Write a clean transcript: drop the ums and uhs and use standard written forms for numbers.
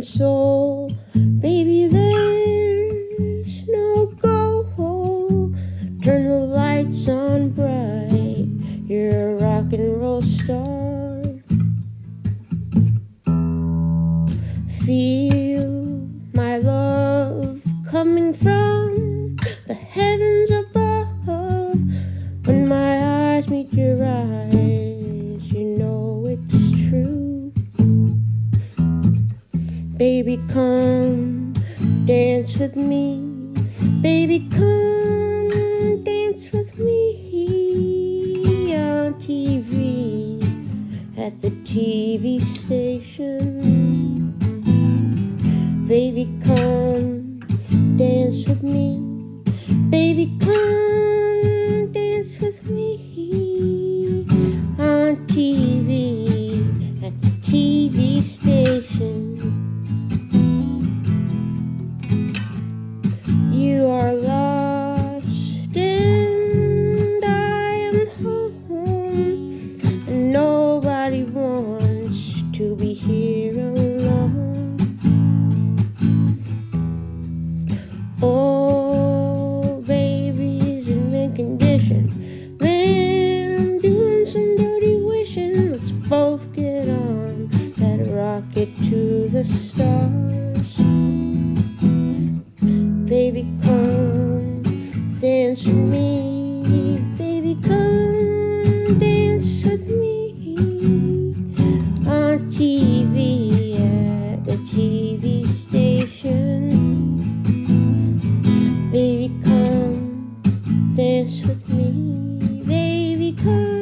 and soul. Baby, there's no goal. Turn the lights on bright. You're a rock and roll star. Feel my love coming from the heavens above. When my eyes meet your eyes, you know it's true. Baby, come dance with me. Baby, come dance with me on TV, at the TV station. Baby, come dance with me. Baby, come dance with me on TV, at the TV station. You are lost and I am home, and nobody wants to be here alone. Oh, baby's in mint condition. Man, I'm doing some dirty wishing. Let's both get on that rocket to the stars. Baby, come dance with me. Baby, come dance with me on TV, at the TV station. Baby, come dance with me. Baby, come